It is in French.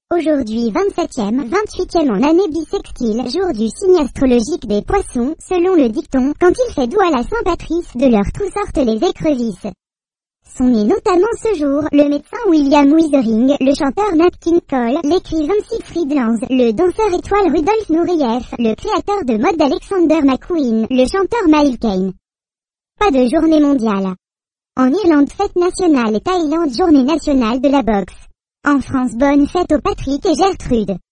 Aujourd'hui 27e, 28e en année bissextile, jour du signe astrologique des poissons, selon le dicton, quand il fait doux à la Saint-Patrice, de leur tout sortent les écrevisses. Sont nés notamment ce jour, le médecin William Withering, le chanteur Nat King Cole, l'écrivain Siegfried Lenz, le danseur étoile Rudolf Nureyev, le créateur de mode Alexander McQueen, le chanteur Miles Kane. Pas de journée mondiale. En Irlande, fête nationale et Thaïlande, journée nationale de la boxe. En France, bonne fête aux Patrick et Gertrude.